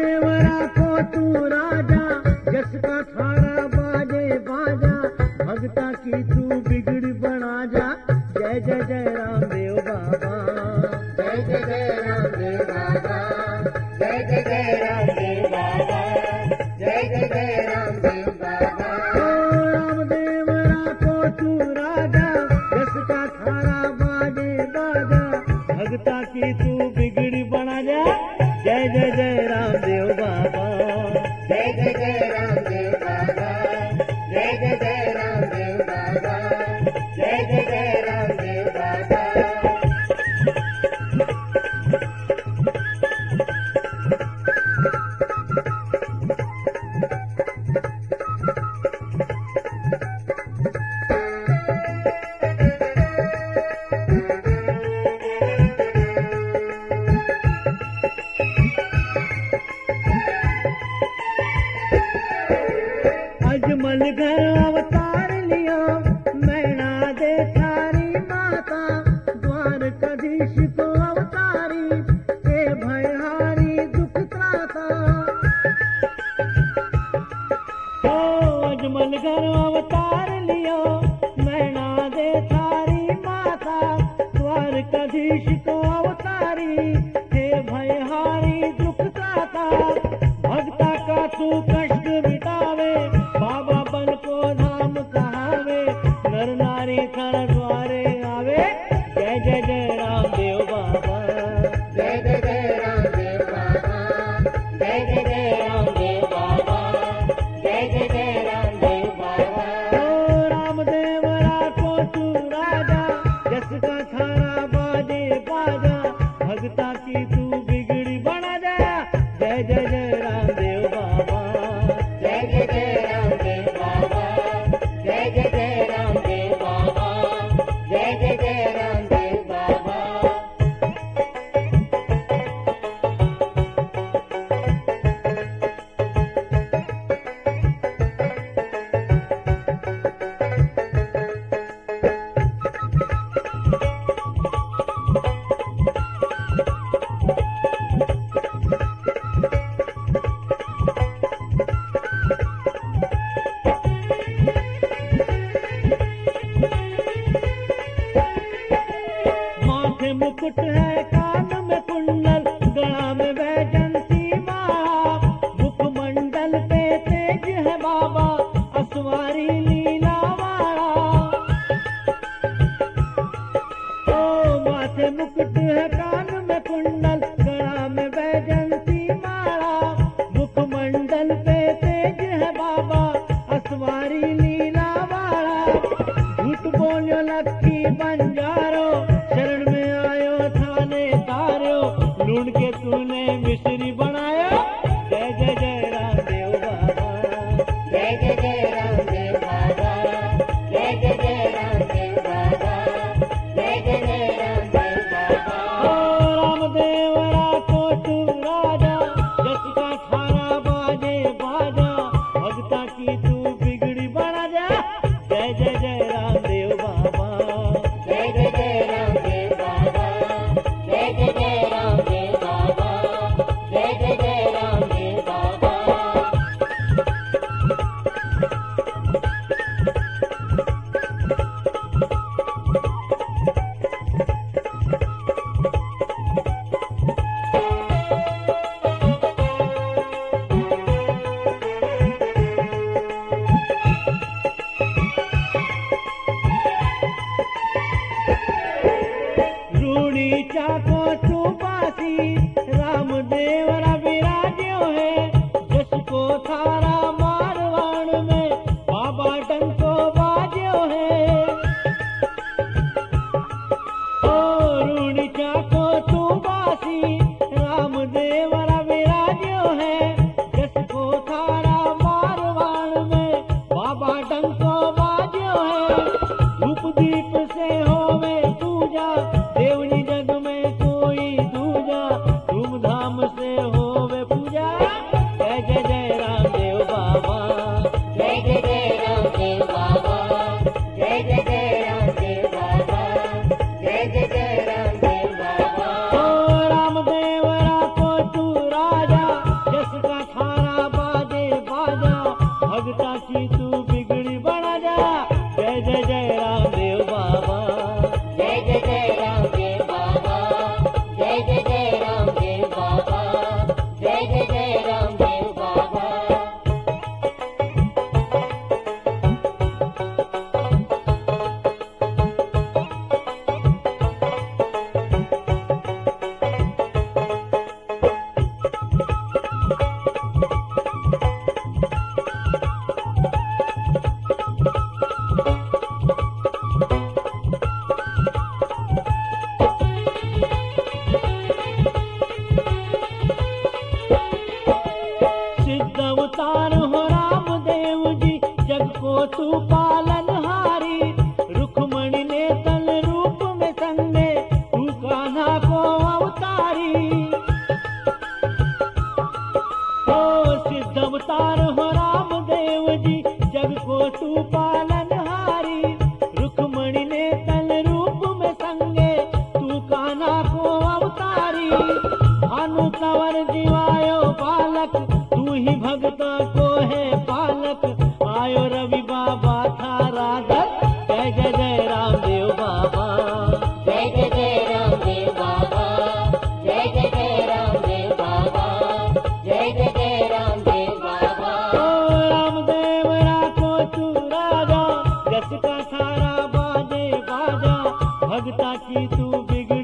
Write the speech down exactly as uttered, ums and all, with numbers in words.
रामदेवरा को तू राजा, जस का थारा बाजे बाजा, भगता की तू बिगड़ी बना जा। जय जय जय रामदेव बाबा, जय जय जय रामदेव बाबा, जय जय जय रामदेव बाबा, जय जय जय रामदेव बाबा। ओ रामदेवरा को तू राजा, जस का थारा बाजे बाजा, भगता की तू बिगड़ी बना जा। जय जय जय रामदेव बाबा, जय जय जय रामदेव बाबा, जय जय जय रामदेव बाबा, जय जय जय रामदेव बाबा। अजमल घर अवतार लिया, मैना दे थारी माता, द्वारकाधीश को अवतारी, के भयहारी दुख त्राता। ओ अजमल घर अवतार लिया, मैना दे थारी माता, द्वारकाधीश को अवतारी, के भयहारी दुख त्राता। भक्ता का तू कष्ट मिटावे, बाबा बन को धाम कहावे, नर नारी थर द्वारे आवे। जय जय जय रामदेव बाबा, जय जय जय रामदेव बाबा, जय जय जय रामदेव बाबा, जय जय जय रामदेव बाबा। ओ रामदेवरा को तू राजा, जस का थारा बाजे बाजा, भगता की तू बिगड़ी बना जा। जय जय जय रामदेव बाबा, जय जय जय रामदेव बाबा, जय जय जय रामदेव बाबा, जय जय जय रामदेव बाबा। तू पालनहारी, रुक्मणी ने तल रूप में संगे तू कान्हा को अवतारी। भानु कंवर जीवायो बालक, तू ही भगता को है पालक, आयो रवि बाबा थारा दर, जय जय जय रामदेव बाबा। जय जय जय रामदेव बाबा, जय जय जय रामदेव बाबा, जय जय जय रामदेव बाबा। ओ रामदेव राखो तू राजा, जस का थारा बाजे बाजा, भगता की तू बिगड़ी